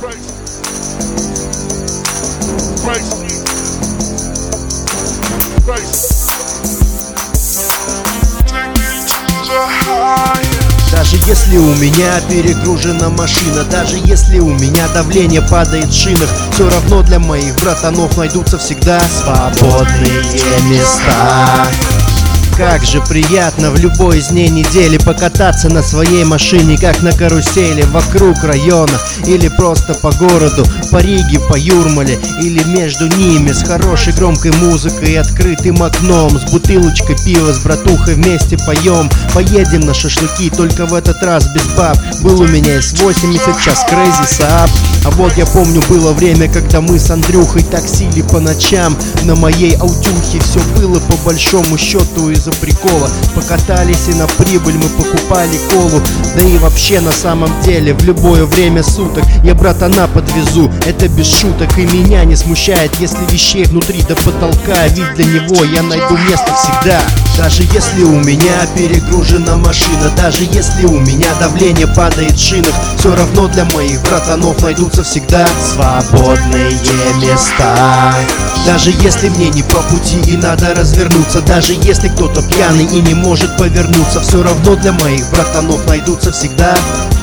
Даже если у меня перегружена машина, даже если у меня давление падает в шинах, все равно для моих братанов найдутся всегда свободные места. Как же приятно в любой из дней недели покататься на своей машине, как на карусели, вокруг района или просто по городу, по Риге, по Юрмале или между ними, с хорошей громкой музыкой и открытым окном, с бутылочкой пива, с братухой вместе поем. Поедем на шашлыки, только в этот раз без баб. Был у меня S80, сейчас Crazy Saab. А вот я помню, было время, когда мы с Андрюхой таксили по ночам на моей аутюхе. Все было по большому счету из-за прикола. Покатались и на прибыль мы покупали колу. Да и вообще на самом деле в любое время суток я братана подвезу, это без шуток. И меня не смущает, если вещей внутри до потолка, ведь для него я найду место всегда. Даже если у меня перегружена машина, даже если у меня давление падает в шинах, все равно для моих братанов найдутся всегда свободные места. Даже если мне не по пути и надо развернуться, даже если кто-то пьяный и не может повернуться, все равно для моих братанов найдутся всегда